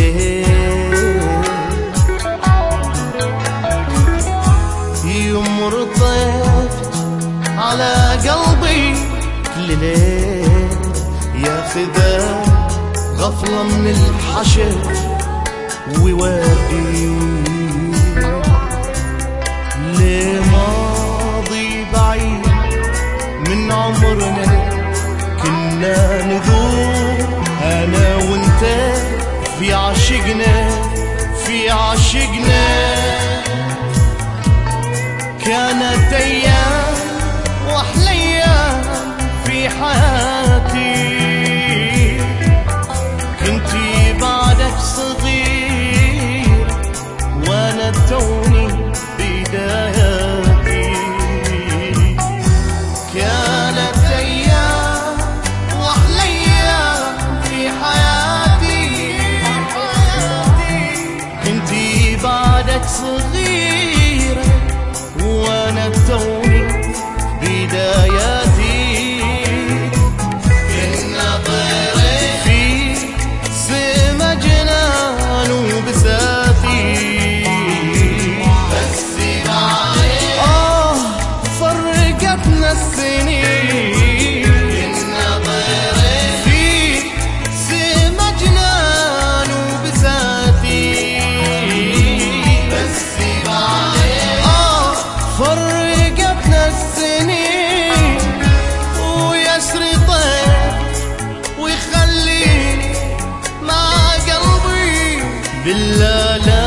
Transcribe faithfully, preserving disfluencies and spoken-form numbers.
الليل يمر طفت على قلبي كل ليل ياخذه غفلة من الحشر ويودي لماضي بعيد من عمرنا كنا نذوب انا وانت في عشقنا في عشقنا. كانت ايام واحلى ايام في حياتي كنتي بعدك صغير وانا توني بداياتي. كانت ايام واحلى ايام في حياتي كنتي بعدك صغير وانا توني بداياتي. كنا طيرين في سما جنان وبساتي بس بعدين آه فرقتنا السنين. كنا طيرين في سما جنان وبساتي بس بعدين آه فرقتنا السنين. ويسري طير ويخليني مع قلبي بالله لا